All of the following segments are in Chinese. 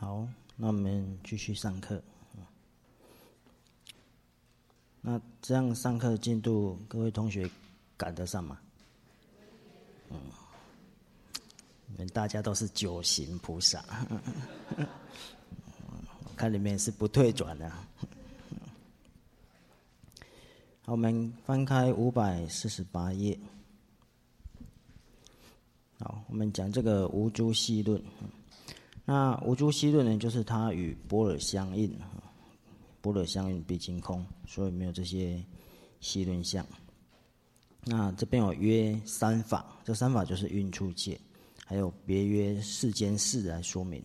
好，那我们继续上课。那这样上课进度，各位同学赶得上吗？你们大家都是九行菩萨，我看里面是不退转的。好，我们翻开548页。好，我们讲这个无诸系论。那无诸系论呢，就是它与般若相应，般若相应毕竟空，所以没有这些系论相。那这边有约三法，这三法就是运处界，还有别约世间事来说明。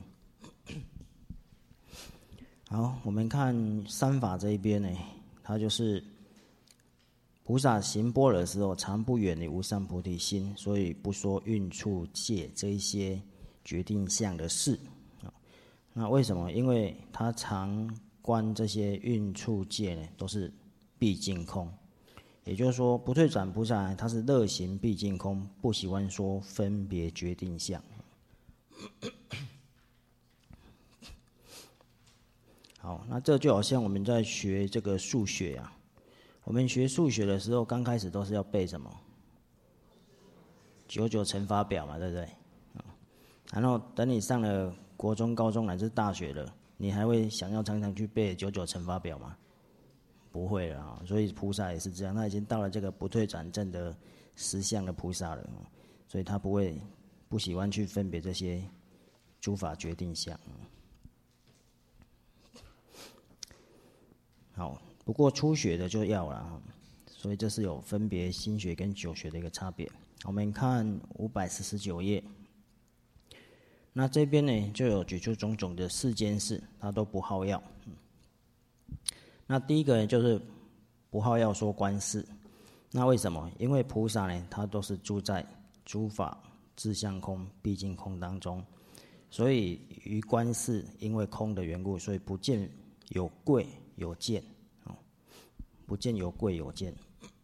好，我们看三法这一边呢，它就是菩萨行般若的时候，常不远离无上菩提心，所以不说运处界这一些决定相的事。那为什么？因为他常观这些运处界呢，都是毕竟空。也就是说，不退转菩萨他是乐行毕竟空，不喜欢说分别决定相。好，那这就好像我们在学这个数学啊。我们学数学的时候，刚开始都是要背什么？99乘法表嘛，对不对？然后等你上了国中、高中乃至大学了，你还会想要常常去背99乘法表吗？不会了啊。所以菩萨也是这样，他已经到了这个不退转正的实相的菩萨了，所以他不喜欢去分别这些诸法决定相。好，不过初学的就要了，所以这是有分别心学跟九学的一个差别。我们看549页。那这边呢，就有举出种种的世间事，他都不好要。那第一个呢，就是不好要说观事。那为什么？因为菩萨呢，他都是住在诸法自相空、毕竟空当中，所以于观事，因为空的缘故，所以不见有贵有贱，不见有贵有贱，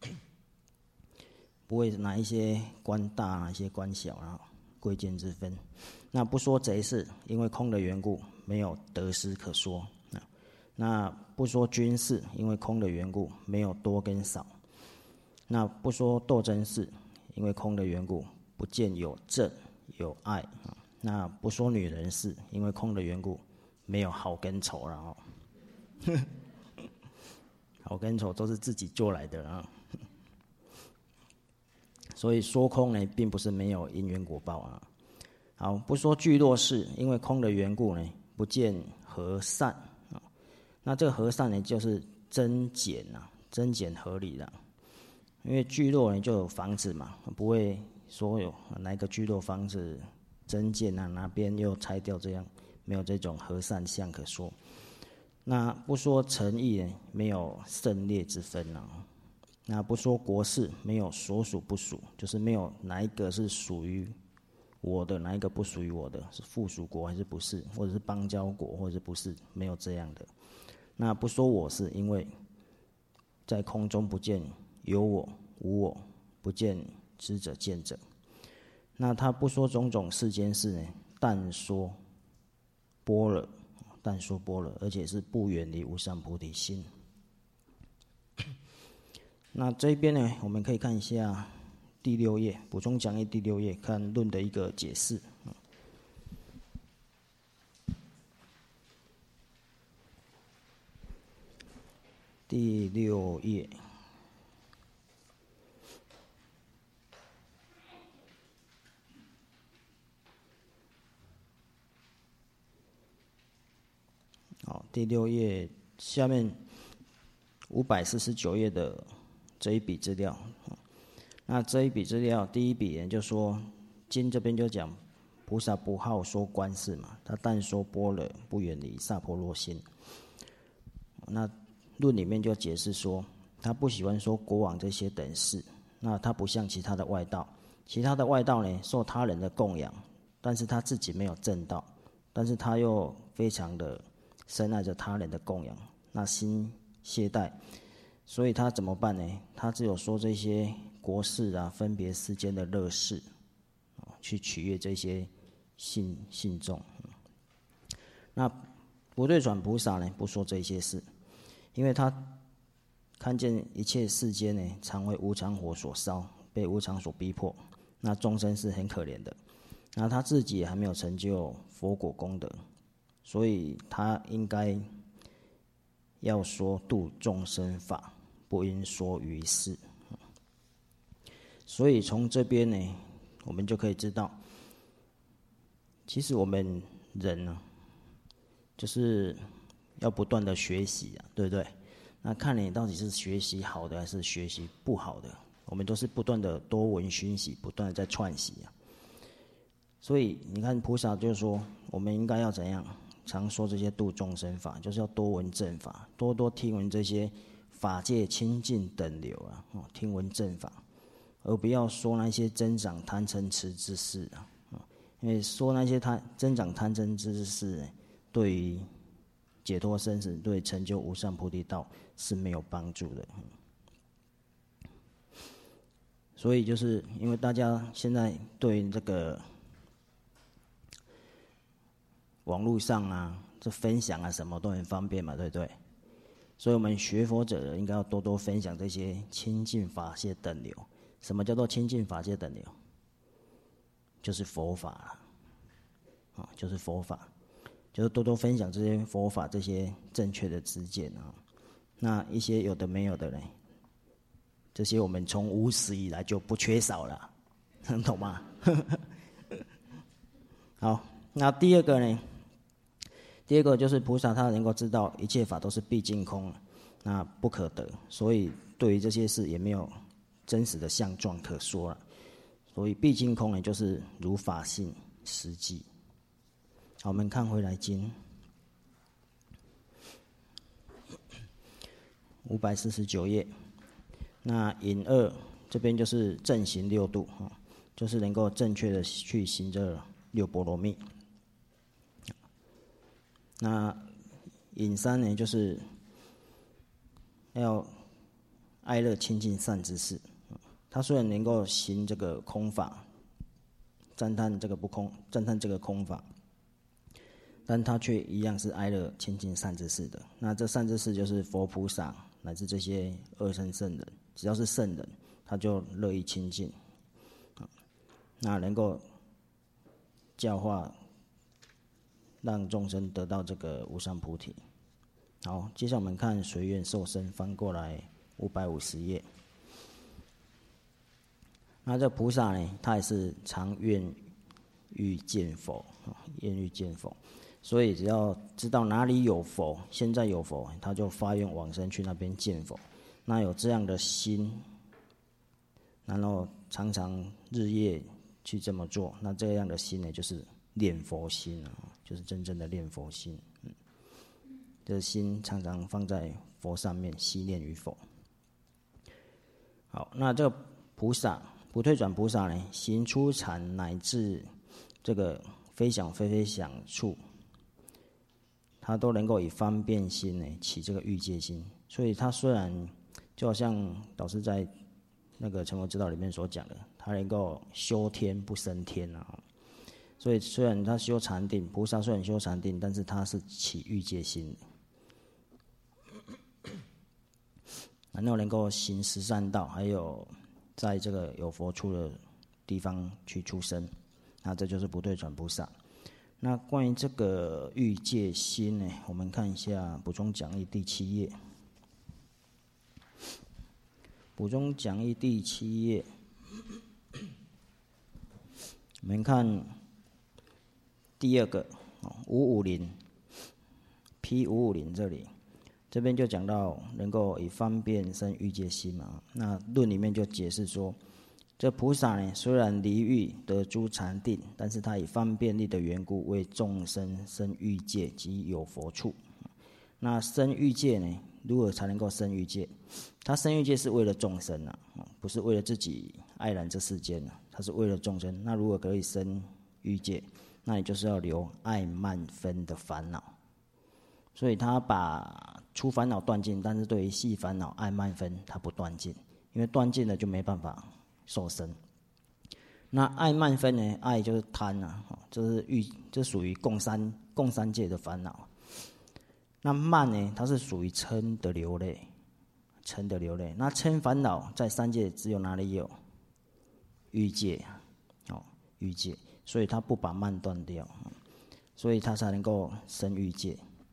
不会拿一些官大，拿一些官小，然后贵贱之分。那不说贼事，因为空的缘故，没有得失可说。那不说军事，因为空的缘故，没有多跟少。那不说斗争事，因为空的缘故，不见有正有爱。那不说女人事，因为空的缘故，没有好跟丑。然后，好跟丑都是自己做来的啊。所以说空呢，并不是没有因缘果报啊。好，不说聚落事，因为空的缘故呢，不见和善。那这个和善呢，就是增减啊，增减合理的。因为聚落呢就有房子嘛，不会说有哪一个聚落房子增减啊，哪边又拆掉，这样没有这种和善相可说。那不说诚意呢，没有胜劣之分啊。那不说国事，没有所属不属，就是没有哪一个是属于我的，哪一个不属于我的，是附属国还是不是，或者是邦交国或者是不是，没有这样的。那不说我是，因为在空中不见有我无我，不见知者见者。那他不说种种世间事呢，但说般若，但说般若，而且是不远离无上菩提心。那这边呢，我们可以看一下第6页补充讲义第6页，看论的一个解释。第6页，好，第6页下面549页的这一笔资料。那这一笔资料，第一笔人就说，经这边就讲，菩萨不好说观事嘛，他但说般若，不远离萨婆若心。那论里面就解释说，他不喜欢说国王这些等事。那他不像其他的外道，其他的外道呢，受他人的供养，但是他自己没有正道，但是他又非常的深爱着他人的供养，那心懈怠，所以他怎么办呢？他只有说这些国事啊，分别世间的乐事，去取悦这些信众。 那不退转菩萨呢，不说这些事，因为他看见一切世间呢，常为无常火所烧，被无常所逼迫，那众生是很可怜的。那他自己也还没有成就佛果功德，所以他应该要说度众生法，不应说于世。所以从这边呢，我们就可以知道，其实我们人呢，就是要不断的学习啊，对不对？那看你到底是学习好的还是学习不好的，我们都是不断的多闻熏习，不断的在串习啊。所以你看菩萨就是说，我们应该要怎样？常说这些度众生法，就是要多闻正法，多多听闻这些法界清净等流啊，听闻正法，而不要说那些增长贪嗔痴之事啊。因为说那些增长贪嗔痴之事，对于解脱生死、对成就无上菩提道是没有帮助的。所以就是因为大家现在对这个网络上啊，这分享啊什么都很方便嘛，对不对？所以我们学佛者应该要多多分享这些清净法界等流。什么叫做清净法界等流？就是佛法啦，就是佛法，就是多多分享这些佛法这些正确的知见啊。那一些有的没有的呢，这些我们从无始以来就不缺少了，懂吗？好，那第二个呢？第二个就是菩萨他能够知道一切法都是毕竟空，那不可得，所以对于这些事也没有真实的相状可说了。所以毕竟空呢，就是如法性实际。好，我们看回来经549页，那引二这边就是正行六度，就是能够正确的去行这六波罗蜜。那引三呢，就是要哀乐清净善知识。他虽然能够行这个空法，赞叹这个不空，赞叹这个空法，但他却一样是哀乐清净善知识的。那这善知识就是佛菩萨乃至这些二乘圣人，只要是圣人，他就乐意清净，那能够教化，让众生得到这个无上菩提。好，接下来我们看随愿受生，翻过来550页。那这菩萨呢，他也是常愿欲见佛，愿欲见佛，所以只要知道哪里有佛，现在有佛，他就发愿往生去那边见佛。那有这样的心，然后常常日夜去这么做，那这样的心呢，就是念佛心啊，就是真正的念佛心。这心常常放在佛上面，悉念于佛。好，那这个菩萨不退转菩萨呢，行初禅乃至这个非想非非想处，他都能够以方便心呢起这个欲界心。所以他虽然就好像导师在那个成佛之道里面所讲的，他能够修天不生天啊。所以虽然他修禅定，菩萨虽然修禅定，但是他是起欲界心的。然后能够行十善道，还有在这个有佛处的地方去出生，那这就是不退转菩萨。那关于这个欲界心呢，我们看一下补充讲义第7页。补充讲义第7页，我们看第二个550 P550这边就讲到能够以方便生欲界心嘛。那论里面就解释说，这菩萨呢，虽然离欲得诸禅定，但是他以方便力的缘故，为众生生欲界及有佛处。那生欲界呢，如何才能够生欲界？他生欲界是为了众生啊，不是为了自己爱染这世间啊，他是为了众生。那如果可以生欲界，那你就是要留爱慢分的烦恼。所以他把初烦恼断尽，但是对于细烦恼爱慢分他不断尽，因为断尽了就没办法受生。那爱慢分呢？爱就是贪啊， 这属于共三界的烦恼。那慢呢，它是属于嗔的流泪，那嗔烦恼在三界只有哪里有？欲界，欲界，所以他不把慢断掉，所以他才能够生欲界。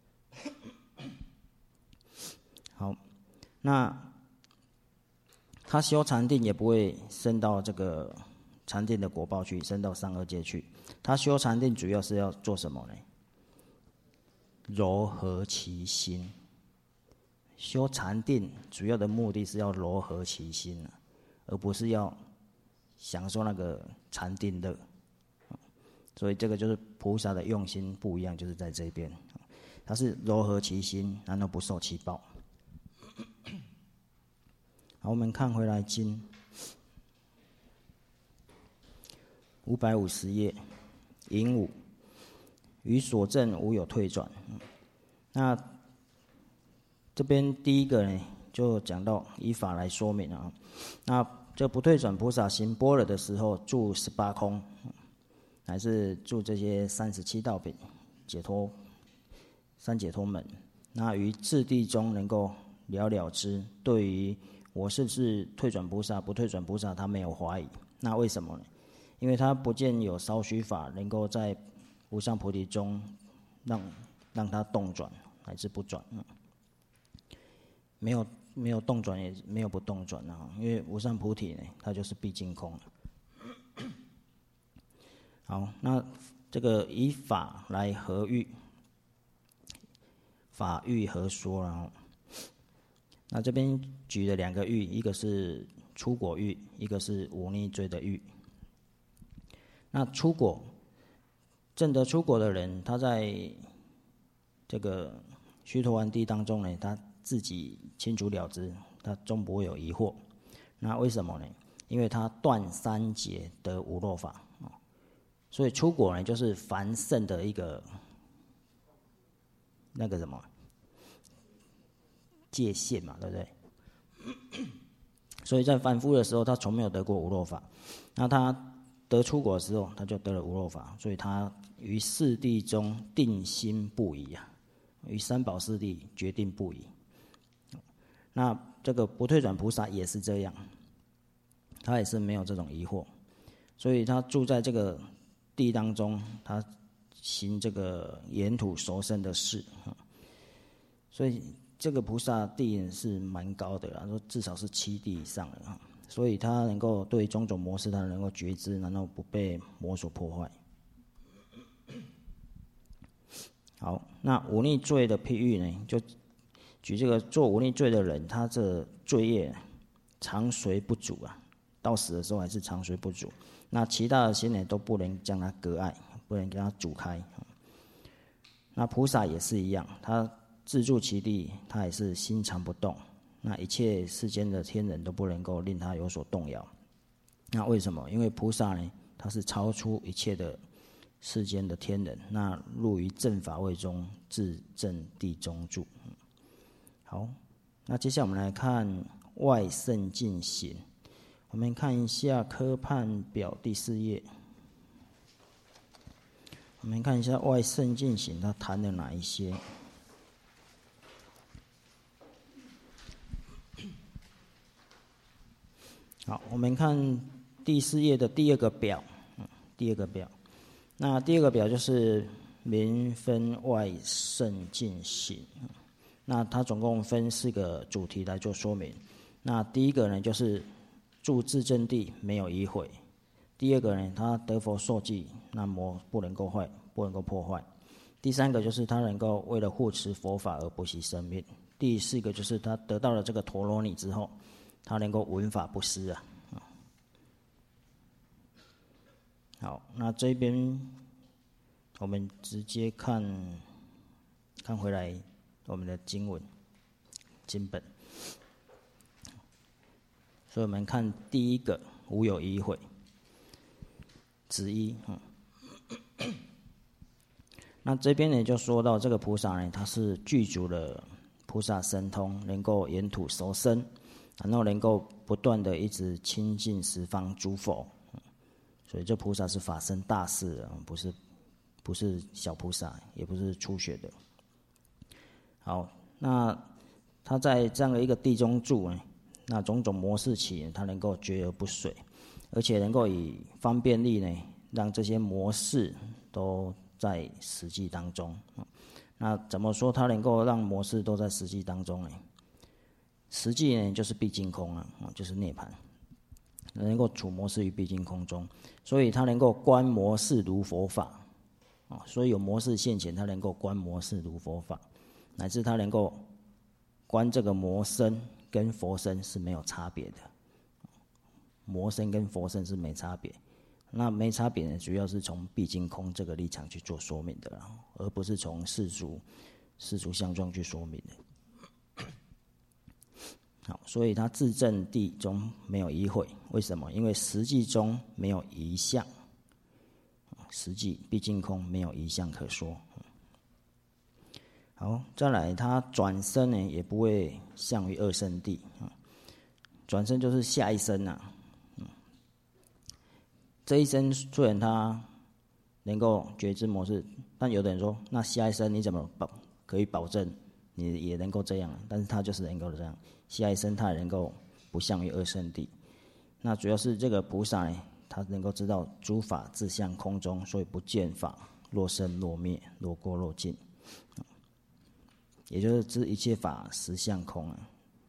好，那他修禅定也不会升到这个禅定的果报去，升到上二界去。他修禅定主要是要做什么呢？柔和其心。修禅定主要的目的是要柔和其心，而不是要享受那个禅定乐。所以这个就是菩萨的用心不一样，就是在这边，他是柔和其心，然后不受其报。好，我们看回来经550页，引五，于所证无有退转。那这边第一个呢，就讲到依法来说明啊。那这不退转菩萨行般若的时候，住18空，还是住这些37道品解脱三解脱门。那于次第中能够了之，对于我是不是退转菩萨、不退转菩萨，他没有怀疑。那为什么呢？因为他不见有少许法能够在无上菩提中让他动转，还是不转。没有动转，也没有不动转啊。因为无上菩提呢，它就是毕竟空。好，那这个以法来合喻，法喻合说，然后。那这边举了2个喻，一个是出果喻，一个是忤逆罪的喻。那出果，证得出果的人，他在这个须陀洹地当中呢，他自己清楚了知，他终不会有疑惑。那为什么呢？因为他断三劫得无漏法，所以出果呢，就是凡圣的一个那个什么界限嘛，对不对？所以在凡夫的时候，他从没有得过无漏法。那他得出果的时候，他就得了无漏法，所以他于四谛中定心不移啊，于三宝四谛决定不移。那这个不退转菩萨也是这样，他也是没有这种疑惑，所以他住在这个地当中，他行这个沿土熟生的事，所以这个菩萨地是蛮高的啦，说至少是7地以上的，所以他能够对种种模式，他能够觉知，然后不被魔所破坏。好，那忤逆罪的譬喻呢，就举这个做忤逆罪的人，他这罪业常随不阻啊，到死的时候还是常随不阻。那其他的心呢，都不能将他隔碍，不能给他阻开。那菩萨也是一样，他自住其地，他也是心常不动。那一切世间的天人都不能够令他有所动摇。那为什么？因为菩萨呢，他是超出一切的世间的天人，那入于正法位中，自正地中住。好，那接下来我们来看外圣境行。我们看一下科判表第4页。我们看一下外圣境行，它谈了哪一些？好，我们看第4页的第2个表，第2个表。那第2个表就是明分外圣境行。那它总共分4个主题来做说明。那第一个呢，就是住自证地没有疑悔；第2个呢，他得佛受记，那魔不能够坏，不能够破坏；第3个就是他能够为了护持佛法而不惜生命；第4个就是他得到了这个陀罗尼之后，他能够闻法不思啊。好，那这边我们直接看回来我们的经文经本。所以我们看第一个无有疑悔之一。那这边呢就说到这个菩萨呢，他是具足了菩萨神通，能够沿土熟生，然后能够不断的一直亲近十方诸佛， 所以这菩萨是法身大士的，不是小菩萨，也不是初学的。好，那他在这样的一个地中住呢，那种种模式起，他能够绝而不随，而且能够以方便力呢，让这些模式都在实际当中。那怎么说他能够让模式都在实际当中呢？实际呢就是毕竟空啊，就是涅槃，能够处模式于毕竟空中，所以他能够观模式如佛法啊，所以有模式现前，他能够观模式如佛法，乃至他能够观这个魔身跟佛身是没有差别的，魔身跟佛身是没差别。那没差别呢，主要是从毕竟空这个立场去做说明的啦，而不是从世俗相状去说明的。好，所以他自证地中没有疑悔，为什么？因为实际中没有疑相，实际毕竟空没有疑相可说。好，再来，他转生呢也不会向于二圣地，转生就是下一生啊。这一生虽然他能够觉知模式，但有的人说，那下一生你怎么可以保证你也能够这样？但是他就是能够这样，下一生他也能够不向于二圣地。那主要是这个菩萨呢，他能够知道诸法自相空中，所以不见法若生若灭，若过若尽，也就是知一切法实相空啊。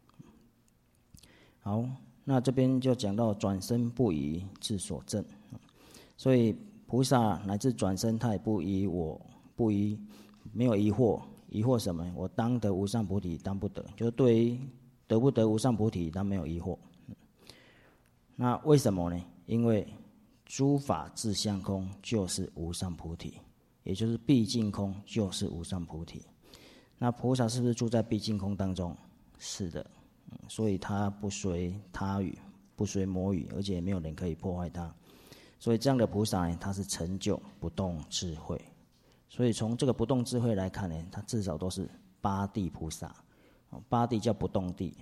好，那这边就讲到转生不疑自所证，所以菩萨乃至转生，他也不疑没有疑惑，疑惑什么？我当得无上菩提，当不得，就对于得不得无上菩提，他没有疑惑。那为什么呢？因为诸法自相空就是无上菩提，也就是毕竟空就是无上菩提。那菩萨是不是住在毕竟空当中？是的。所以他不随他语，不随魔语，而且也没有人可以破坏他。所以这样的菩萨呢，他是成就不动智慧。所以从这个不动智慧来看呢，他至少都是八地菩萨。八地叫不动地。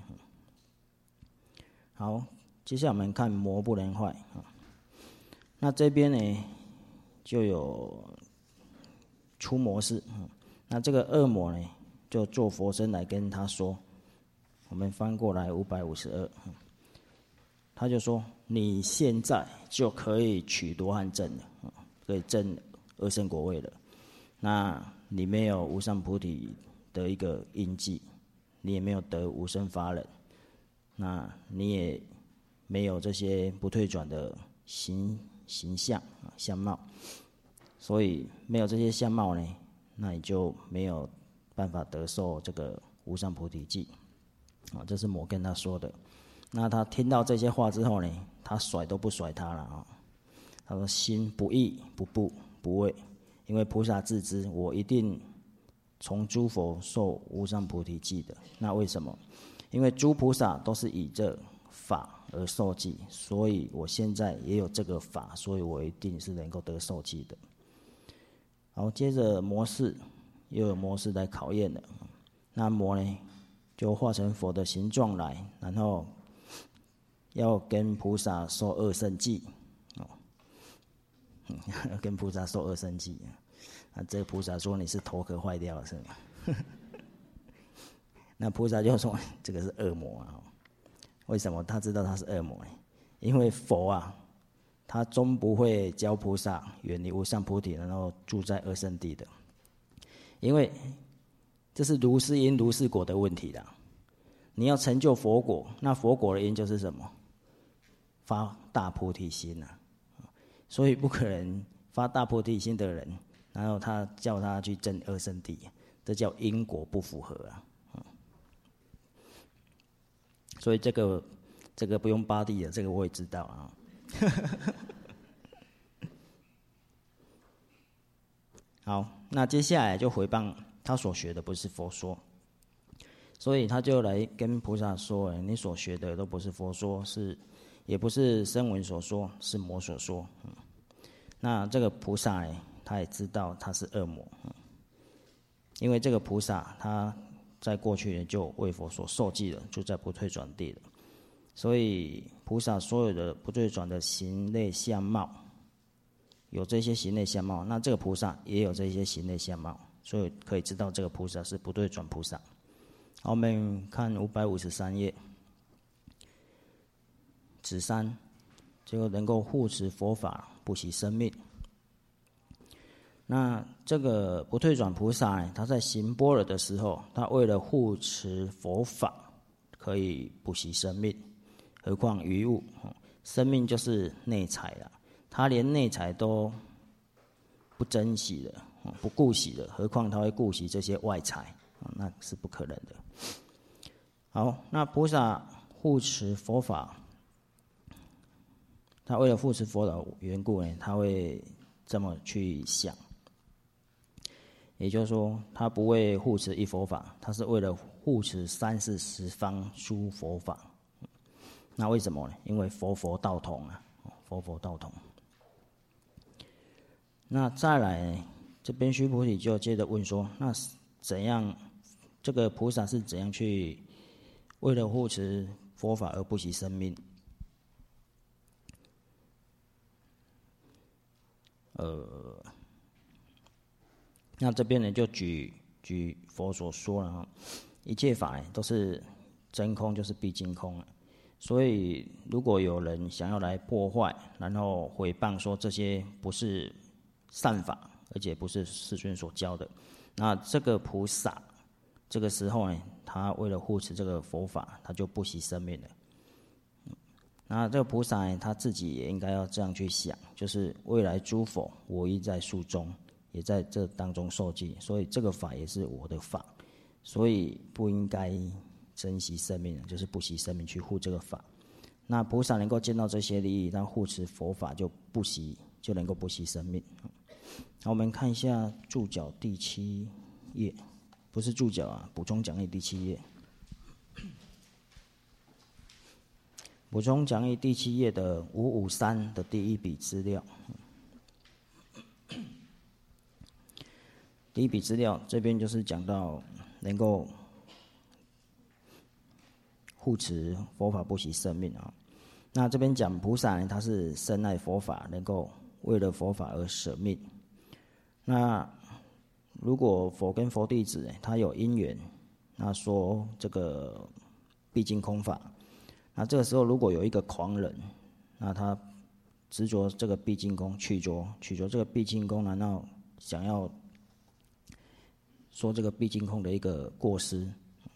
好，接下来我们看魔不能坏。那这边呢就有出魔事。那这个恶魔呢，就做佛身来跟他说。我们翻过来552，他就说：你现在就可以取罗汉证了，可以证二圣果位了。那你没有无上菩提的一个印记，你也没有得无生法忍，那你也没有这些不退转的形象相貌，所以没有这些相貌呢，那你就没有办法得受这个无上菩提记。这是魔跟他说的。那他听到这些话之后呢，他甩都不甩他了啊。他说：心不异不畏，因为菩萨自知，我一定从诸佛受无上菩提记的。那为什么？因为诸菩萨都是以这法而受记，所以我现在也有这个法，所以我一定是能够得受记的。好，接着魔士又有魔士来考验了。那魔呢？就化成佛的形状来，然后要跟菩萨受二圣记，要跟菩萨受二圣记。这个菩萨说你是头壳坏掉了是吗？那菩萨就说这个是恶魔啊。为什么他知道他是恶魔呢？因为佛啊，他终不会教菩萨远离无上菩提，然后住在二圣地的，因为这是如是因如是果的问题啦。你要成就佛果，那佛果的因就是什么？发大菩提心啊！所以不可能发大菩提心的人，然后他叫他去证二圣地，这叫因果不符合啊！所以这个不用八地的，这个我也知道啊。好，那接下来就回谤他所学的不是佛说，所以他就来跟菩萨说：你所学的都不是佛说，也不是声闻所说，是魔所说。那这个菩萨呢，他也知道他是恶魔，因为这个菩萨他在过去就为佛所受记了，就在不退转地了。所以菩萨所有的不退转的形类相貌， 有这些形类相貌，那这个菩萨也有这些形类相貌，所以可以知道这个菩萨是不对转菩萨。好，我们看553页，子三，这个能够护持佛法，不惜生命。那这个不退转菩萨呢，他在行般若的时候，他为了护持佛法，可以不惜生命，何况于物？生命就是内财了，他连内财都不珍惜了，不顾惜了，何况他会顾惜这些外财？那是不可能的。好，那菩萨护持佛法，他为了护持佛的缘故呢，他会这么去想。也就是说，他不为护持一佛法，他是为了护持三世十方诸佛法。那为什么呢？因为佛佛道同啊，佛佛道同。那再来，这边须菩提就接着问说：那怎样？这个菩萨是怎样去为了护持佛法而不惜生命？那这边呢，就举佛所说了哈，一切法都是真空，就是毕竟空。所以，如果有人想要来破坏，然后毁谤说这些不是善法，而且不是世尊所教的，那这个菩萨这个时候呢，他为了护持这个佛法，他就不惜生命了。那这个菩萨呢，他自己也应该要这样去想，就是未来诸佛，我亦在树中，也在这当中受记，所以这个法也是我的法，所以不应该珍惜生命，就是不惜生命去护这个法。那菩萨能够见到这些利益，那护持佛法就能够不惜生命。好，我们看一下注脚第7页，不是注脚啊，补充讲义第7页。补充讲义第7页的553的第一笔资料。第一笔资料这边就是讲到能够护持佛法不惜生命啊。那这边讲菩萨呢，他是深爱佛法，能够为了佛法而舍命。那如果佛跟佛弟子他有因缘，那说这个毕竟空法，那这个时候如果有一个狂人，那他执着这个毕竟空，取着这个毕竟空，难道想要说这个毕竟空的一个过失？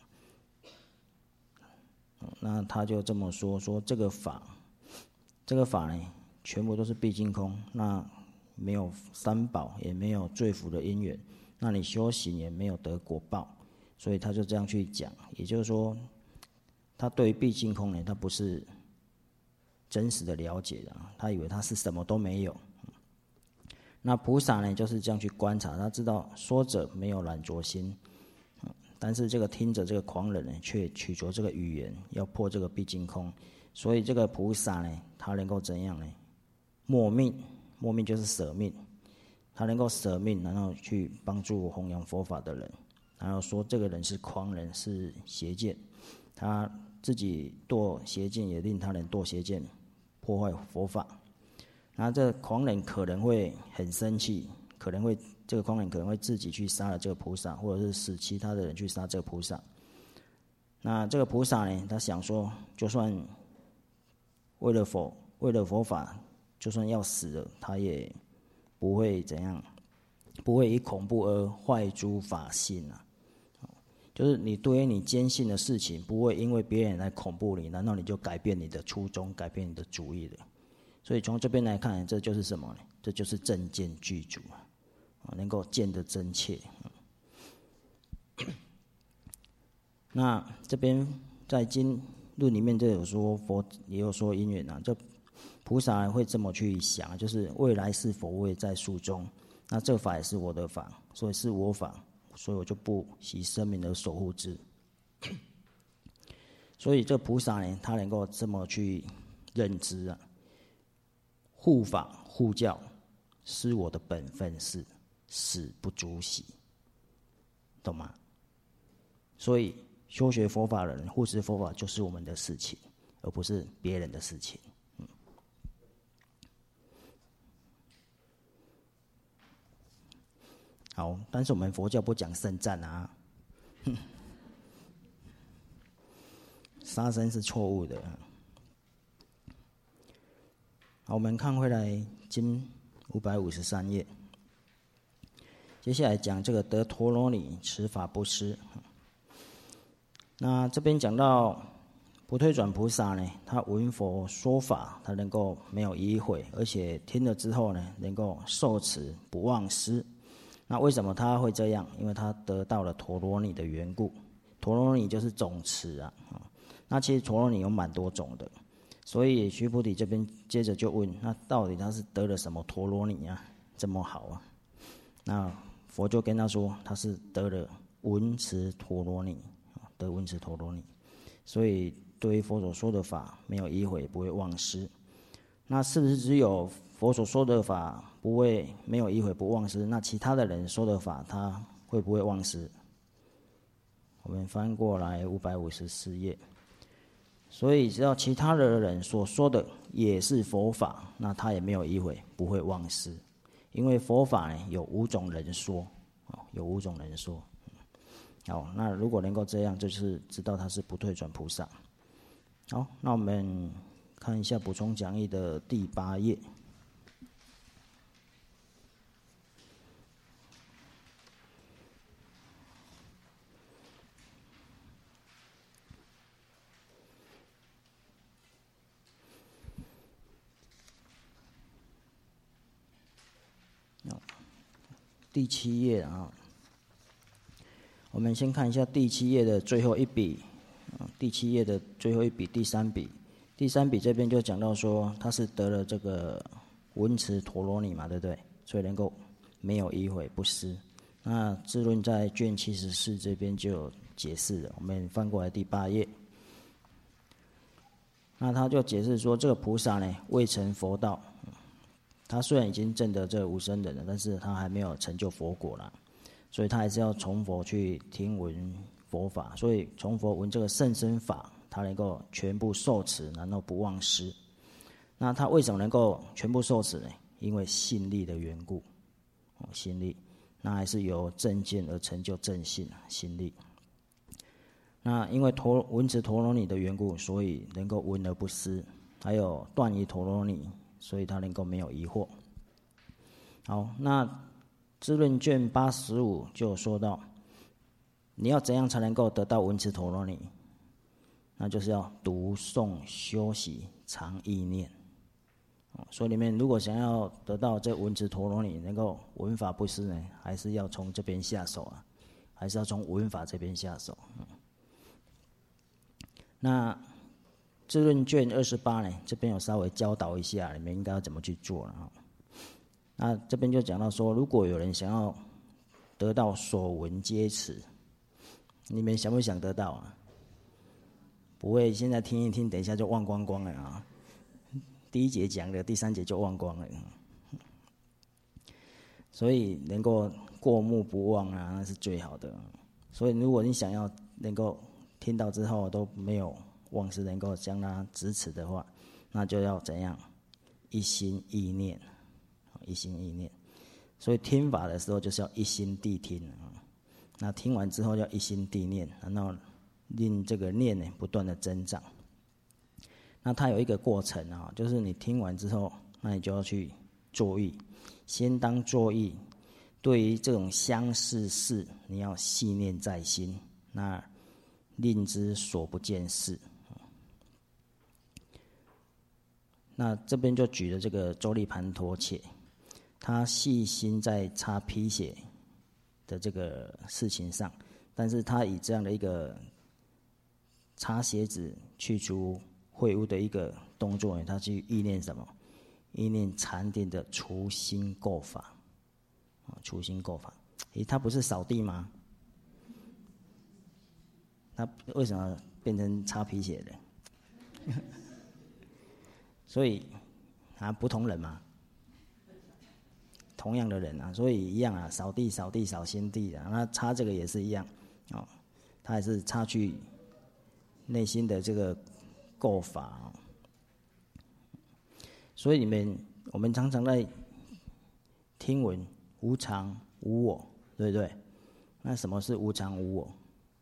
那他就这么说这个法呢，全部都是毕竟空，那没有三宝，也没有罪福的因缘，那你修行也没有得果报，所以他就这样去讲。也就是说，他对于毕竟空呢，他不是真实的了解的，他以为他是什么都没有。那菩萨呢，就是这样去观察，他知道说者没有染着心，但是这个听着这个狂人呢，却取着这个语言，要破这个毕竟空。所以这个菩萨呢，他能够怎样呢？默命就是舍命，他能够舍命，然后去帮助弘扬佛法的人，然后说这个人是狂人，是邪见，他自己堕邪见，也令他人堕邪见，破坏佛法。那这狂人可能会很生气，这个狂人可能会自己去杀了这个菩萨，或者是使其他的人去杀这个菩萨。那这个菩萨呢，他想说，就算为了佛法，就算要死了，他也不会怎样，不会以恐怖而坏诸法性啊。就是你对于你坚信的事情，不会因为别人来恐怖你，难道你就改变你的初衷，改变你的主意了？所以从这边来看，这就是什么呢？这就是正见具足啊，能够见得真切。那这边在经论里面就有说，佛也有说因缘啊，这菩萨会这么去想，就是未来是佛位在树中，那这法也是我的法，所以是我法，所以我就不惜生命而守护之。所以这菩萨呢，他能够这么去认知啊，护法护教是我的本分事，死不足惜，懂吗？所以修学佛法的人护持佛法就是我们的事情，而不是别人的事情。 好，但是我们佛教不讲圣战啊，杀生是错误的。好，我们看回来经553页，接下来讲这个得陀罗尼，持法不施。那这边讲到不退转菩萨呢，他闻佛说法，他能够没有疑悔，而且听了之后呢，能够受持不忘失。那为什么他会这样？因为他得到了陀罗尼的缘故。陀罗尼就是总持啊。那其实陀罗尼有蛮多种的，所以须菩提这边接着就问：那到底他是得了什么陀罗尼啊？这么好啊？那佛就跟他说，他是得了闻持陀罗尼，得闻持陀罗尼，所以对于佛所说的法没有疑悔，也不会忘失。那是不是只有佛所说的法不会没有疑悔不忘失？那其他的人说的法，他会不会忘失？我们翻过来554页。所以只要其他的人所说的也是佛法，那他也没有疑悔，不会忘失。因为佛法呢有5种人说，有5种人说。好，那如果能够这样，就是知道他是不退转菩萨。好，那我们看一下补充讲义的第8页。第7页啊，我们先看一下第7页的最后一笔，第7页的最后一笔第3笔，第3笔这边就讲到说，他是得了这个闻持陀罗尼嘛，对不对？所以能够没有疑悔不失。那智论在卷74这边就有解释了，我们翻过来第8页。那他就解释说，这个菩萨呢未成佛道。他虽然已经证得这无生忍了，但是他还没有成就佛果啦，所以他还是要从佛去听闻佛法，所以从佛闻这个甚深法，他能够全部受持，然后不忘失。那他为什么能够全部受持呢？因为信力的缘故，信力，那还是由正见而成就正信，信力。那因为闻持陀罗尼的缘故，所以能够闻而不失，还有断疑陀罗尼，所以他能够没有疑惑。好，那智论卷85就说到，你要怎样才能够得到闻持陀罗尼？那就是要读诵修习常意念。所以里面如果想要得到这闻持陀罗尼，能够闻法不失呢，还是要从这边下手啊，还是要从闻法这边下手。那智论卷28呢，这边有稍微教导一下，你们应该要怎么去做了。那这边就讲到说，如果有人想要得到所闻皆持，你们想不想得到啊？不会，现在听一听，等一下就忘光光了啊！第1节讲的，第3节就忘光了。所以能够过目不忘啊，那是最好的。所以如果你想要能够听到之后都没有忘失，能够将它执持的话，那就要怎样？一心意念，一心意念。所以听法的时候就是要一心谛听啊。那听完之后要一心谛念，然后令这个念呢不断的增长。那它有一个过程啊，就是你听完之后，那你就要去作意。先当作意，对于这种相似事，你要细念在心，那令之所不见事。那这边就举了这个周利盘陀伽，他细心在擦皮鞋的这个事情上，但是他以这样的一个擦鞋子去除秽污的一个动作，他去意念什么？意念禅定的除心垢法。除心垢法，他不是扫地吗？他为什么变成擦皮鞋的？所以不同人嘛，同样的人啊，所以一样啊，扫地扫心地啊，那擦这个也是一样他还是擦去内心的这个垢法所以我们常常在听闻无常无我， 对不对？那什么是无常无我？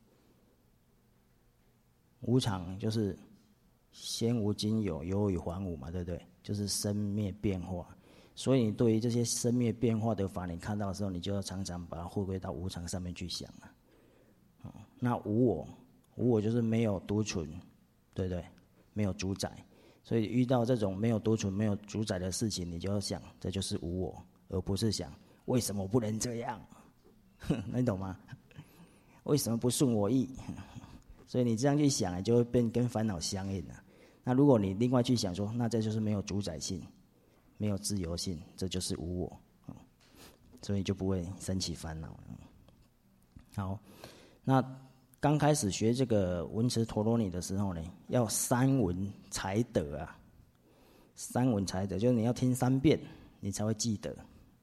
无常就是先无今有，有与还无嘛，对不对？就是生灭变化。所以你对于这些生灭变化的法，你看到的时候，你就要常常把它回归到无常上面去想啊。那无我，无我就是没有独存，对不对？没有主宰。所以遇到这种没有独存、没有主宰的事情，你就要想，这就是无我，而不是想为什么不能这样？你懂吗？为什么不顺我意？所以你这样去想，就会变跟烦恼相应了。那如果你另外去想说，那这就是没有主宰性，没有自由性，这就是无我，所以就不会生起烦恼。好，那刚开始学这个文词陀罗尼的时候呢，要三闻才得啊。三闻才得，就是你要听3遍，你才会记得。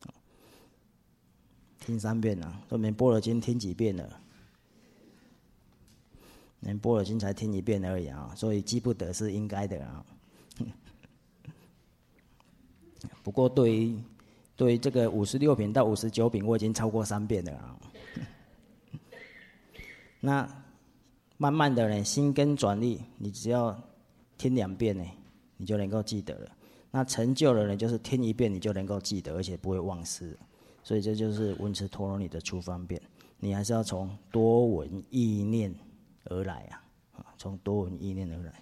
听3遍啊，说明般若经听几遍了？连般若经才听1遍而已啊，所以记不得是应该的啊。不过对于这个56品到59品，我已经超过3遍了啊。那慢慢的呢，心根转力，你只要听2遍呢，你就能够记得了。那成就了呢，就是听1遍你就能够记得，而且不会忘失。所以这就是文词陀罗尼的出方便。你还是要从多闻意念而来啊，从多闻意念而来。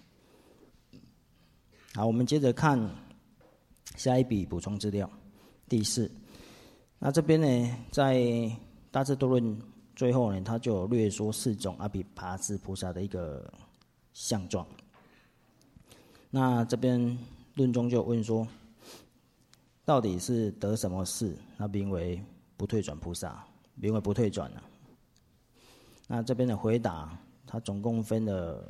好，我们接着看下一笔补充资料，第4。那这边呢，在大智度论最后呢，他就有略说4种阿毗跋致菩萨的一个相状。那这边论中就问说，到底是得什么事？那名为不退转菩萨，名为不退转啊。那这边的回答，他总共分了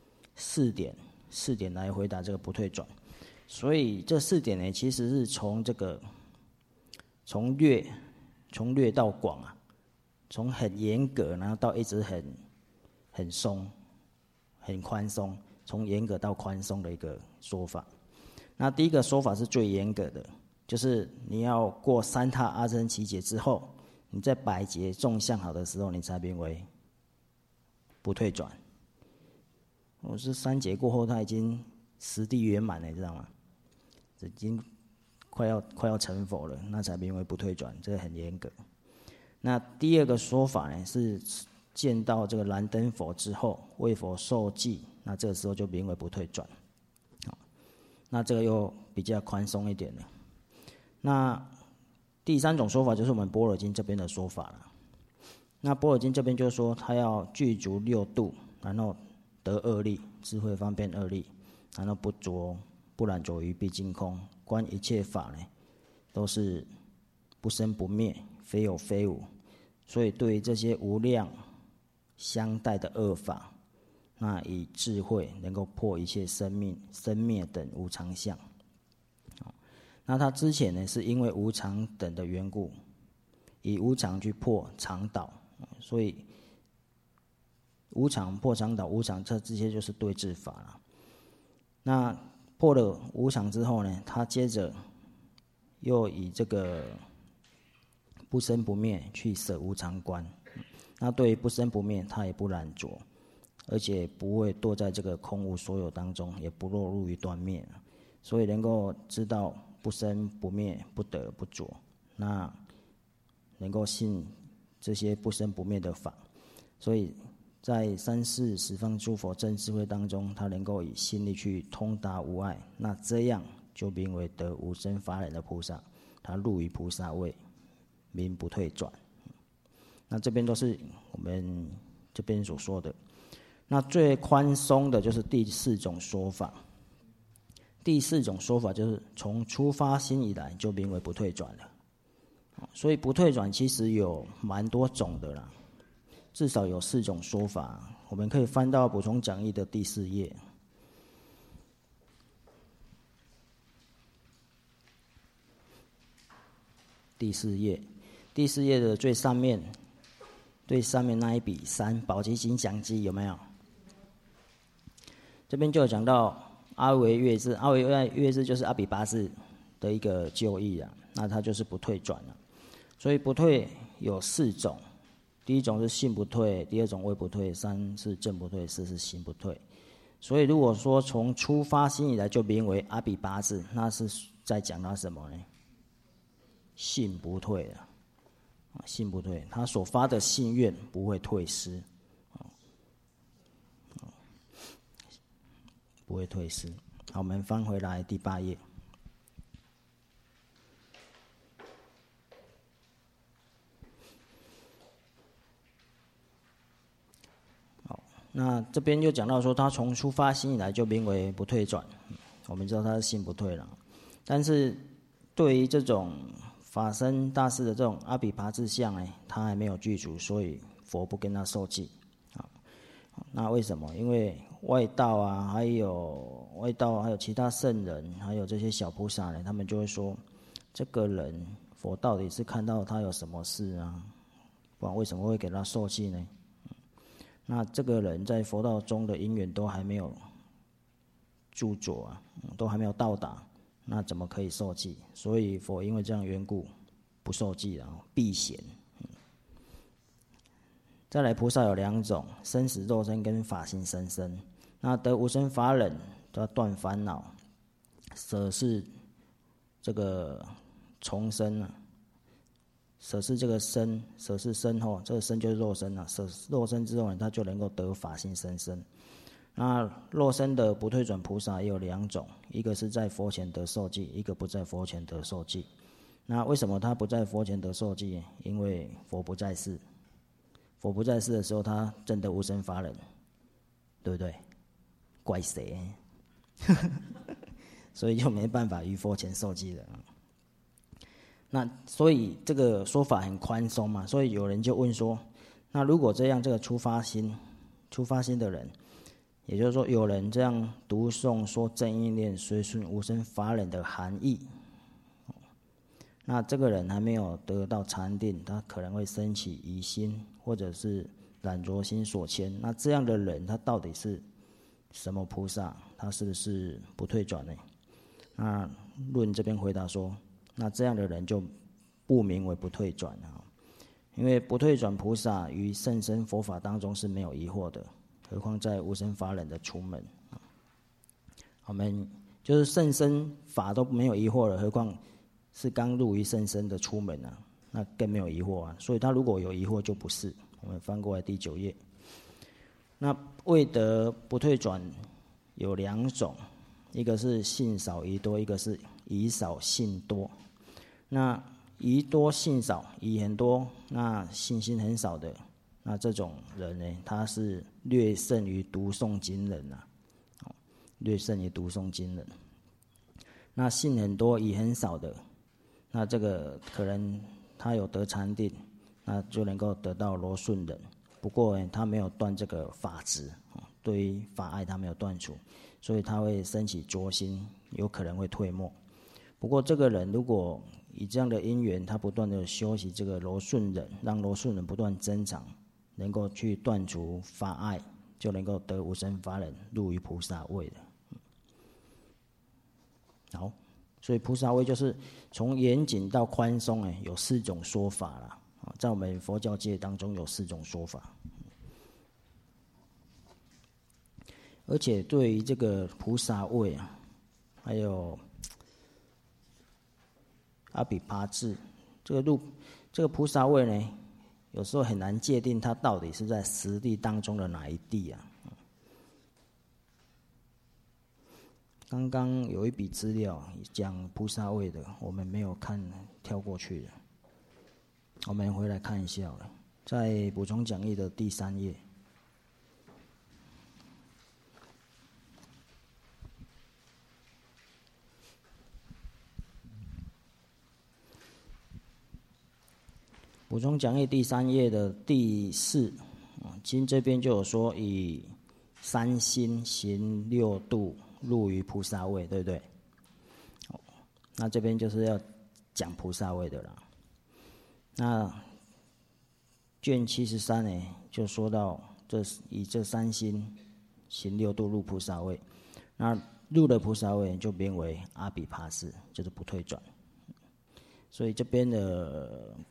4点来回答这个不退转。所以这4点呢，其实是从这个从略到广啊，从很严格，然后到一直很松，很宽松，从严格到宽松的一个说法。那第一个说法是最严格的，就是你要过3踏阿僧祇劫之后，你在百劫众相好的时候，你才名为不退转。我是3劫过后，他已经实地圆满了，你知道吗？已经快要成佛了，那才名为不退转，这个很严格。那第2个说法呢，是见到这个燃灯佛之后，为佛受记，那这个时候就名为不退转。好，那这个又比较宽松一点了。那第3种说法就是我们般若经这边的说法了。那般若经这边就是说，他要具足6度，然后得2力，智慧方便2力，然后不染着于毕竟空，观一切法呢，都是不生不灭，非有非无。所以对于这些无量相待的恶法，那以智慧能够破一切生灭等无常相。那他之前呢，是因为无常等的缘故，以无常去破常导，所以无常破常导，无常这些就是对治法了。那破了无常之后呢，他接着又以这个不生不灭去舍无常观。那对于不生不灭，他也不染着，而且不会堕在这个空无所有当中，也不落入于断灭，所以能够知道不生不灭，不得不着，那能够信这些不生不灭的法，所以在3世十方诸佛真智慧当中，他能够以心力去通达无碍，那这样就名为得无生法忍的菩萨，他入于菩萨位，名不退转。那这边都是我们这边所说的。那最宽松的就是第4种说法。第4种说法就是从出发心以来就名为不退转了。所以不退转其实有蛮多种的啦，至少有4种说法。我们可以翻到补充讲义的第4页。第4页的最上面那一笔3，宝积金详记有没有？这边就有讲到阿维月智，阿维月智就是阿毗跋致的一个就义啊，那它就是不退转了。所以不退有4种，第一种是信不退，第二种位不退，3是正不退，4是行不退。所以如果说从出发心以来就名为阿比八字，那是在讲他什么呢？信不退的，信不退，他所发的心愿不会退失，不会退失。好，我们翻回来第8页。那这边就讲到说，他从出发心以来就名为不退转，我们知道他是心不退了。但是对于这种法身大师的这种阿比跋致相呢，他还没有具足，所以佛不跟他受记。那为什么？因为外道啊，还有其他圣人，还有这些小菩萨呢，他们就会说，这个人佛到底是看到他有什么事啊？不然为什么会给他受记呢？那这个人在佛道中的因缘都还没有著作啊，都还没有到达，那怎么可以受记？所以佛因为这样缘故不受记啊，避嫌。再来，菩萨有2种：生死肉身跟法性生身。那得无生法忍，要断烦恼，舍是这个重生啊。舍是这个身，舍是身后，这个身就是肉身了。舍肉身之后呢，他就能够得法性生身。那肉身的不退转菩萨也有2种，一个是在佛前得受记，一个不在佛前得受记。那为什么他不在佛前得受记？因为佛不在世。佛不在世的时候，他证得无生法忍，对不对？怪谁？所以就没办法于佛前受记了。那所以这个说法很宽松嘛，所以有人就问说，那如果这样，这个出发心的人，也就是说有人这样读诵说正意念随顺无生法忍的含义，那这个人还没有得到禅定，他可能会升起疑心，或者是染着心所牵。那这样的人，他到底是什么菩萨？他是不是不退转呢？那论这边回答说，那这样的人就不名为不退转啊，因为不退转菩萨于甚深佛法当中是没有疑惑的，何况在无生法忍的出门。我们就是甚深法都没有疑惑了，何况是刚入于甚深的出门啊，那更没有疑惑啊。所以他如果有疑惑就不是。我们翻过来第9页。那未得不退转有2种，一个是信少疑多，一个是疑少信多。那疑多信少，疑很多，那信心很少的，那这种人呢，他是略胜于读诵经人啊，略胜于读诵经人。那信很多，疑很少的，那这个可能他有得禅定，那就能够得到柔顺忍。不过他没有断这个法执，对于法爱他没有断除，所以他会升起浊心，有可能会退没。不过这个人如果以这样的因缘，他不断的修习这个柔顺忍，让柔顺忍不断增长，能够去断除法爱，就能够得无生法忍，入于菩萨位的。好，所以菩萨位就是从严谨到宽松，有4种说法啦。在我们佛教界当中有4种说法。而且对于这个菩萨位啊，还有阿比跋致这个菩萨位呢，有时候很难界定它到底是在10地当中的哪一地啊。刚刚有一笔资料讲菩萨位的，我们没有看，跳过去了。我们回来看一下了，在补充讲义的第3页。补充讲义第3页的第4，经这边就有说，以3心行6度，入于菩萨位，对不对？那这边就是要讲菩萨位的啦。那卷73呢，就说到以这3心行6度入菩萨位，那入了菩萨位就名为阿比跋致，就是不退转。所以这边的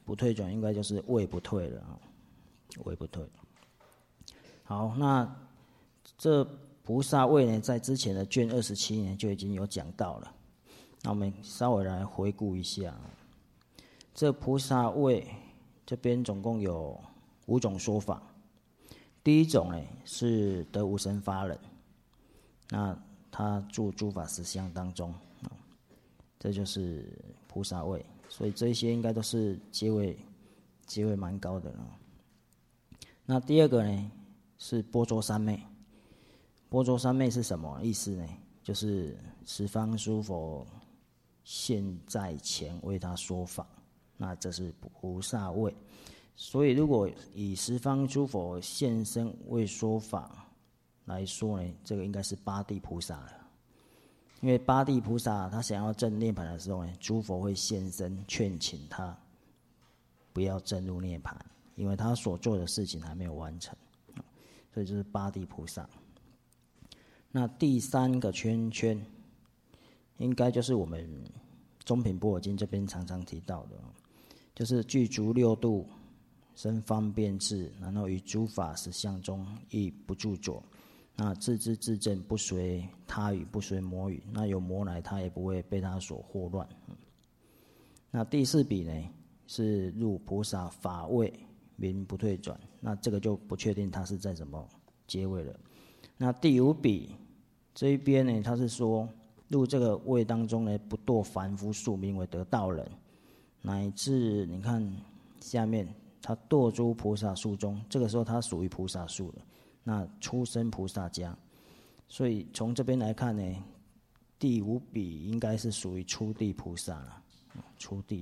不退转应该就是位不退了啊，位不退。好，那这菩萨位呢，在之前的卷27呢就已经有讲到了。那我们稍微来回顾一下，这菩萨位这边总共有5种说法。第一种呢是得无生法忍，那他住诸法实相当中，这就是菩萨位。所以这些应该都是阶位蛮高的了。那第二个呢是般舟三昧。般舟三昧是什么意思呢？就是十方诸佛现在前为他说法，那这是菩萨位。所以如果以十方诸佛现身为说法来说呢，这个应该是八地菩萨了。因为八地菩萨他想要证涅槃的时候呢，诸佛会现身劝请他不要证入涅槃，因为他所做的事情还没有完成，所以就是八地菩萨。那第3个圈圈，应该就是我们中品般若经这边常常提到的，就是具足六度，生方便智，然后于诸法实相中亦不著作。那自知自证，不随他语，不随魔语。那有魔来，他也不会被他所惑乱。那第4比呢，是入菩萨法位，名不退转。那这个就不确定他是在什么阶位了。那第5比这一边呢，他是说入这个位当中呢，不堕凡夫数，名为得道人，乃至你看下面，他堕诸菩萨数中，这个时候他属于菩萨数了。那出生菩萨家，所以从这边来看呢，第5比应该是属于初地菩萨了，初地。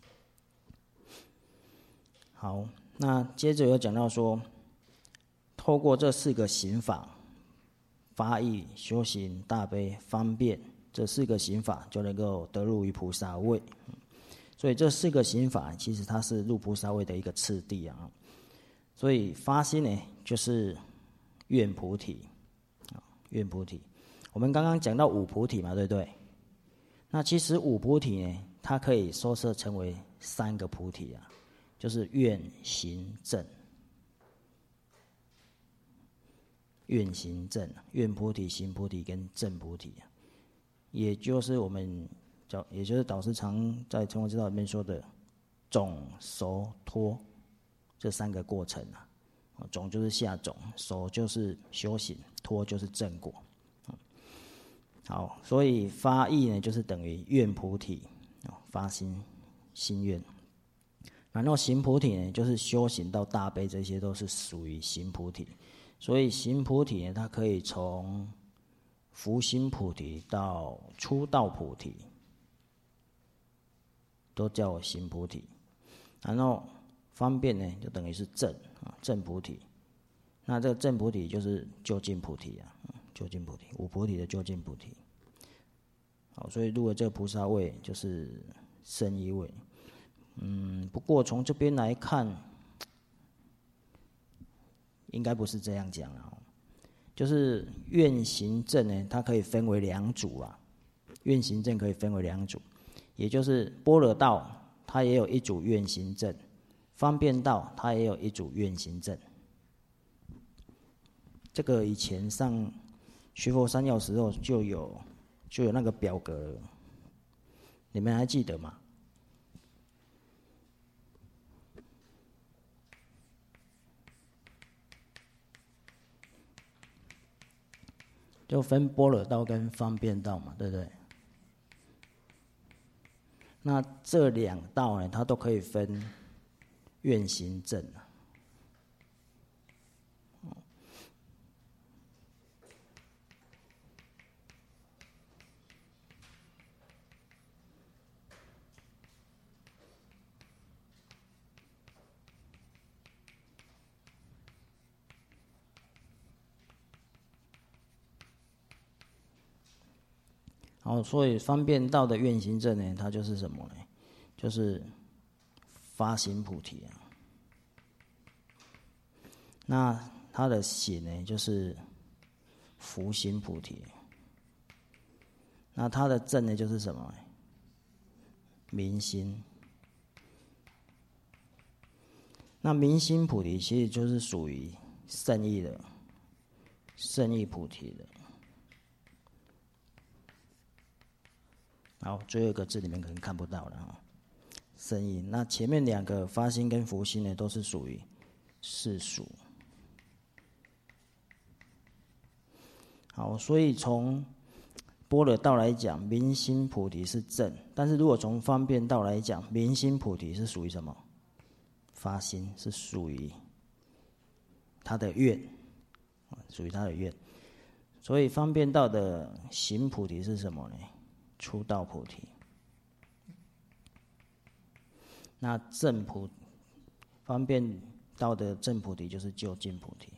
好，那接着有讲到说，透过这4个行法，发意、修行、大悲、方便，这4个行法就能够得入于菩萨位。所以这4个行法其实它是入菩萨位的一个次第啊。所以发心呢，就是愿菩提，愿菩提。我们刚刚讲到5菩提嘛，对不对？那其实5菩提呢，它可以收摄成为3个菩提啊，就是愿、行、正。愿、行、正，愿菩提、行菩提跟正菩提，也就是我们也就是导师常在成佛之道里面说的种、熟、脱这3个过程啊。种就是下种，熟就是修行，脱就是正果。好，所以发意呢，就是等于愿菩提，发心愿。然后行菩提呢，就是修行到大悲，这些都是属于行菩提。所以行菩提呢，它可以从福心菩提到出道菩提，都叫行菩提。然后方便呢，就等于是正菩提。那这个正菩提就是究竟菩提啊，究竟菩提，5菩提的究竟菩提。好，所以入了这个菩萨位就是胜一位。不过从这边来看，应该不是这样讲啊。就是愿行正呢，它可以分为2组啊。愿行正可以分为2组，也就是般若道，它也有一组愿行正。方便道它也有一组愿行正，这个以前上学佛三要时候就有那个表格了，你们还记得吗？就分般若道跟方便道嘛，对不对？那这2道呢，它都可以分愿行正啊。好，所以方便道的愿行正呢，它就是什么呢？就是发行菩提啊。那它的行呢，就是福行菩提。那它的正呢，就是什么？明心。 那明心菩提其实就是属于圣意的，圣意菩提的。好，最后一个字你们可能看不到了哈，圣意。那前面两个发心跟福心呢，都是属于世俗。好，所以从般若道来讲，明心菩提是正，但是如果从方便道来讲，明心菩提是属于什么？发心，是属于他的愿，属于他的愿。所以方便道的行菩提是什么呢？出道菩提。那方便道的正菩提就是究竟菩提。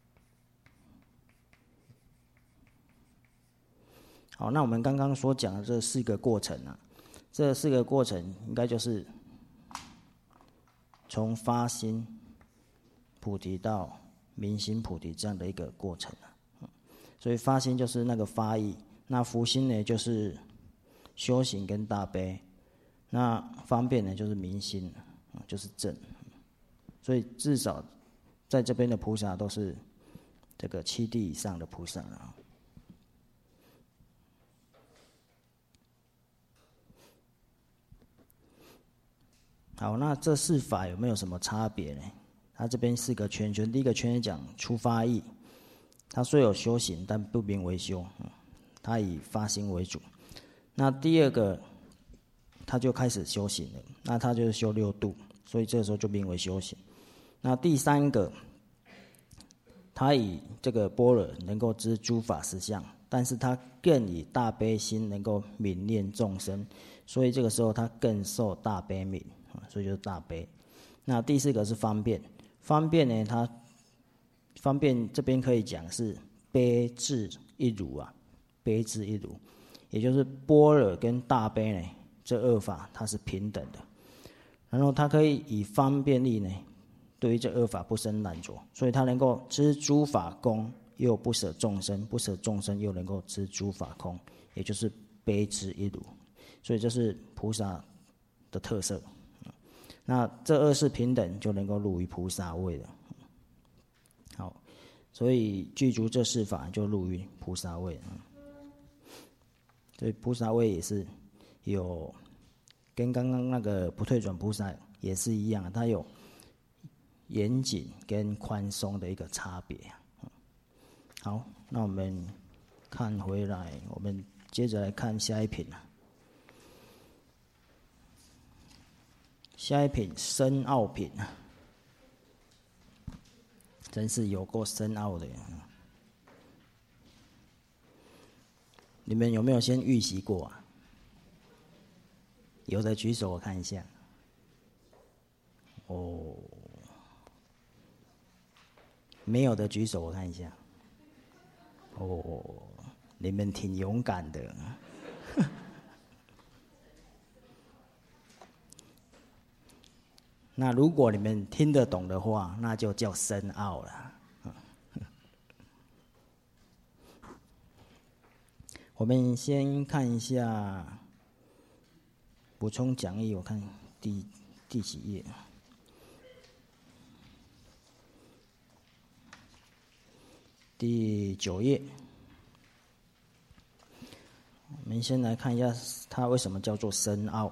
好，那我们刚刚所讲的这4个过程啊，这4个过程应该就是从发心菩提到明心菩提这样的一个过程啊。所以发心就是那个发意，那福心呢就是修行跟大悲，那方便呢就是明心，就是正。所以至少在这边的菩萨都是这个7地以上的菩萨啊。好，那这4法有没有什么差别呢？它这边4个圈圈，第一个圈圈讲出发意，它虽有修行，但不名为修，它以发心为主。那第二个，它就开始修行了，那它就是修6度，所以这个时候就名为修行。那第3个，它以这个般若能够知诸法实相，但是它更以大悲心能够悯念众生，所以这个时候它更受大悲悯。所以就是大悲。那第4个是方便，方便呢，它方便这边可以讲是悲智一如啊，悲智一如，也就是般若跟大悲呢这2法它是平等的，然后它可以以方便力呢对于这2法不生懒惰，所以它能够知诸法空，又不舍众生，不舍众生又能够知诸法空，也就是悲智一如，所以这是菩萨的特色。那这2世平等，就能够入于菩萨位了。好，所以具足这4法，就入于菩萨位。所以菩萨位也是有，跟刚刚那个不退转菩萨也是一样，它有严谨跟宽松的一个差别。好，那我们看回来，我们接着来看下一品。下一品深奥品，真是有够深奥的。你们有没有先预习过啊？有的举手我看一下。哦，没有的举手我看一下。哦，你们挺勇敢的。那如果你们听得懂的话，那就叫深奥了。我们先看一下补充讲义，我看第几页？第9页。我们先来看一下它为什么叫做深奥。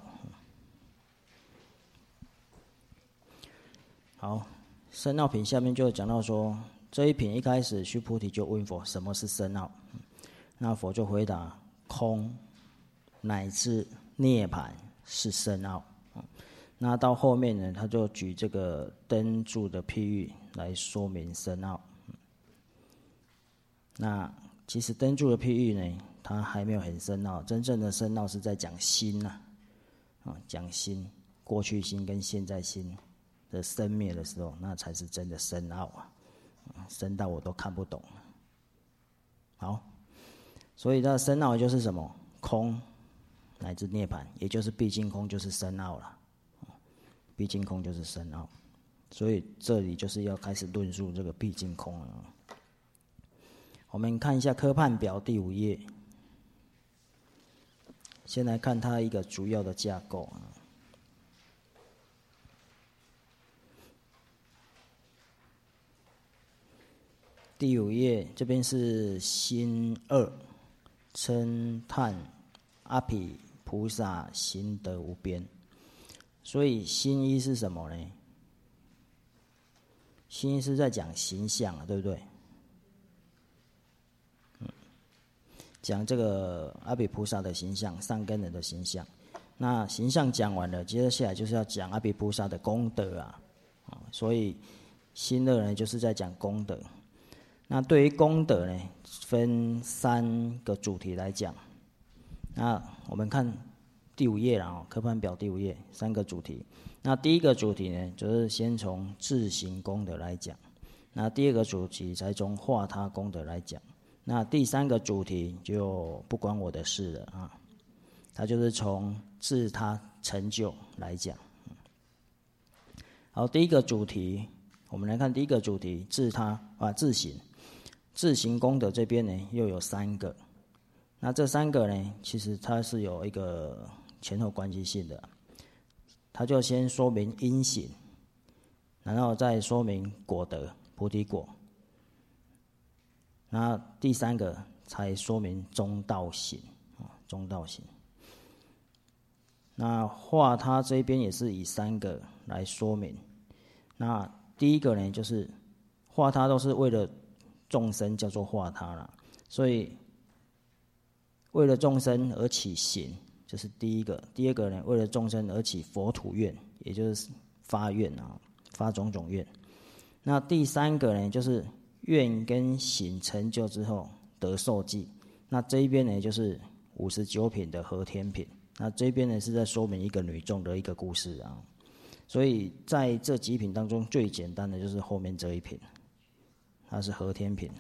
好，深奥品下面就讲到说，这一品一开始须菩提就问佛什么是深奥，那佛就回答空乃至涅槃是深奥。那到后面呢，他就举这个灯柱的譬喻来说明深奥。那其实灯柱的譬喻呢，它还没有很深奥，真正的深奥是在讲心呐，讲心，过去心跟现在心的生灭的时候，那才是真的深奥啊，深到我都看不懂。好，所以它的深奥就是什么？空乃至涅槃，也就是毕竟空就是深奥了。毕竟空就是深奥，所以这里就是要开始论述这个毕竟空了。我们看一下科判表第5页，先来看它一个主要的架构。 第5页这边是心2，称叹阿毗菩萨行德无边。所以心1是什么呢？心1是在讲形象啊，对不对？讲这个阿毗菩萨的形象，善根人的形象。那形象讲完了，接下来就是要讲阿毗菩萨的功德啊。所以心2呢，就是在讲功德。那对于功德呢，分3个主题来讲。那我们看第5页啦，科判表第5页3个主题。那第一个主题呢，就是先从自行功德来讲。那第2个主题才从化他功德来讲。那第3个主题就不关我的事了啊，它就是从自他成就来讲。好，第一个主题，我们来看第一个主题，自行。自行功德这边呢，又有3个。那这3个呢，其实它是有一个前后关系性的。它就先说明因行，然后再说明果德，菩提果。那第3个才说明中道行，中道行。那化他这边也是以3个来说明。那第一个呢，就是化他都是为了众生，叫做化他啦。所以为了众生而起行，这是第一个。第2个呢，为了众生而起佛土愿，也就是发愿啊，发种种愿。那第3个呢，就是愿跟行成就之后得受记。那这一边呢，就是59品的和天品。那这边呢，是在说明一个女众的一个故事啊。所以在这几品当中，最简单的就是后面这一品，它是和天品。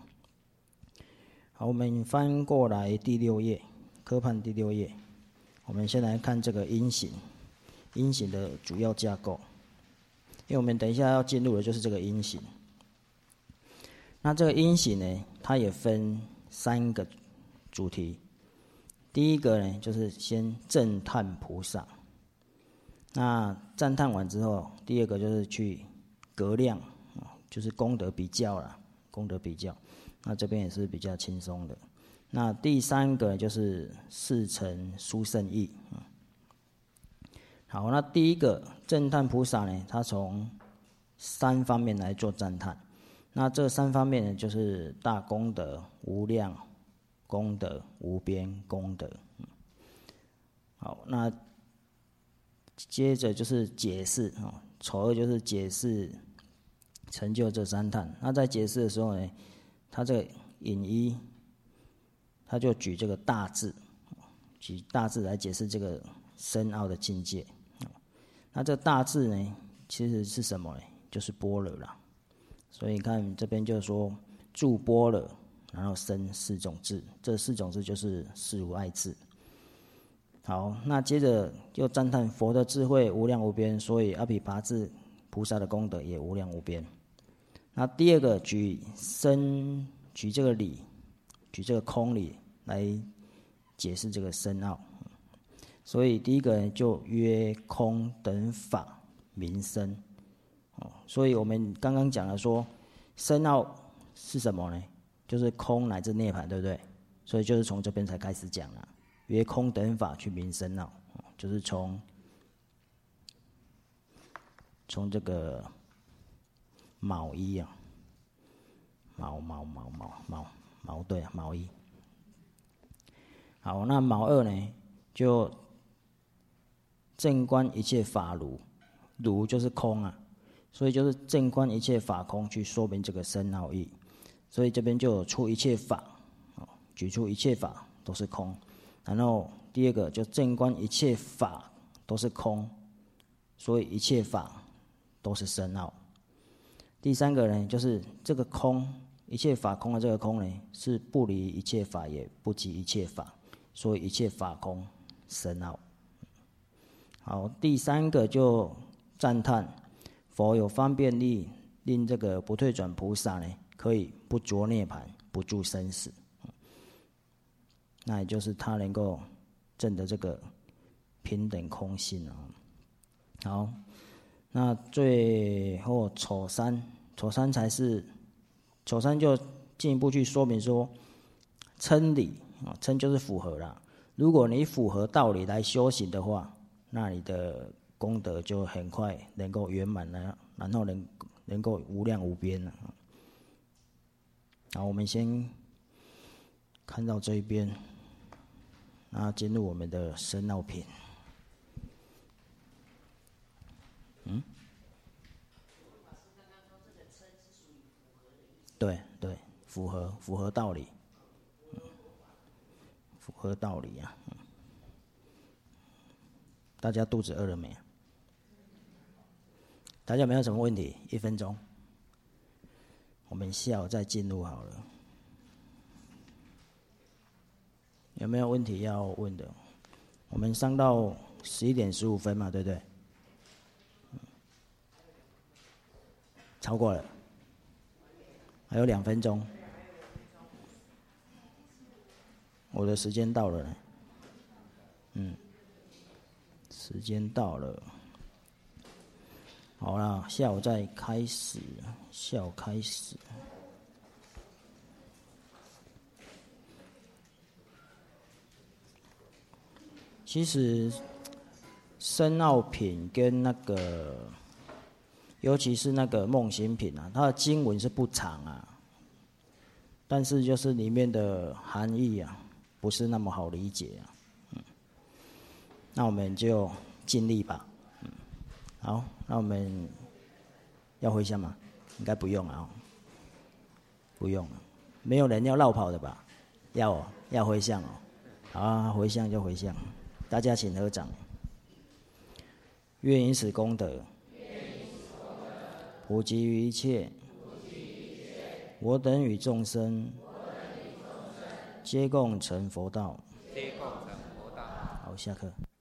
好，我们翻过来第6页，科判第6页。我们先来看这个因行，因行的主要架构。因为我们等一下要进入的就是这个因行。那这个因行呢，它也分3个主题。第一个呢，就是先赞叹菩萨。那赞叹完之后，第2个就是去格量，就是功德比较啦，功德比较。那这边也是比较轻松的。那第3个就是事成殊胜义。好，那第一个赞叹菩萨呢，他从3方面来做赞叹。那这3方面呢，就是大功德、无量功德、无边功德。好，那接着就是解释丑恶就是解释成就这3叹。那在解释的时候呢，他这个引一，他就举这个大字，举大字来解释这个深奥的境界。那这大字呢，其实是什么呢？就是般若啦。所以你看这边就是说住般若，然后生4种智，这4种智就是四无碍智。好，那接着又赞叹佛的智慧无量无边，所以阿毗菩萨的功德也无量无边。那第2个举这个理，举这个空理来解释这个深奥。所以第1个就约空等法名生。所以我们刚刚讲了说，深奥是什么呢？就是空乃至涅槃，对不对？所以就是从这边才开始讲了，约空等法去名深奥，就是从这个卯一啊，卯对啊，卯一。好，那卯2呢，就正观一切法如，如就是空啊。所以就是正观一切法空，去说明这个深奥义。所以这边就有出一切法，举出一切法都是空。然后第2个就正观一切法都是空，所以一切法都是深奥。第3个呢，就是这个空，一切法空的这个空呢，是不离一切法，也不及一切法，所以一切法空深奥。好，第3个就赞叹佛有方便力，令这个不退转菩萨呢，可以不着涅槃，不住生死。那也就是他能够证得这个平等空性啊。好，那最后丑三才是丑三就进一步去说明说，称理啊，称就是符合啦。如果你符合道理来修行的话，那你的功德就很快能够圆满了，然后能够无量无边了。好，我们先看到这一边，那进入我们的深奥品。对对，符合道理，符合道理啊。大家肚子饿了没？大家没有什么问题？1分钟，我们下午再进入好了。有没有问题要问的？我们上到11点15分嘛，对不对？超过了，还有2分钟。我的时间到了呢。时间到了。好啦，下午再开始，下午开始。其实深奥品跟那个，尤其是那个梦行品啊，它的经文是不长啊，但是就是里面的含义啊，不是那么好理解啊。那我们就尽力吧。好，那我们要回向吗？应该不用啊。不用了，没有人要绕跑的吧？要回向哦。好啊，回向就回向。大家请合掌。愿以此功德，普及于一切，我等与众生，皆共成佛道。好，下课。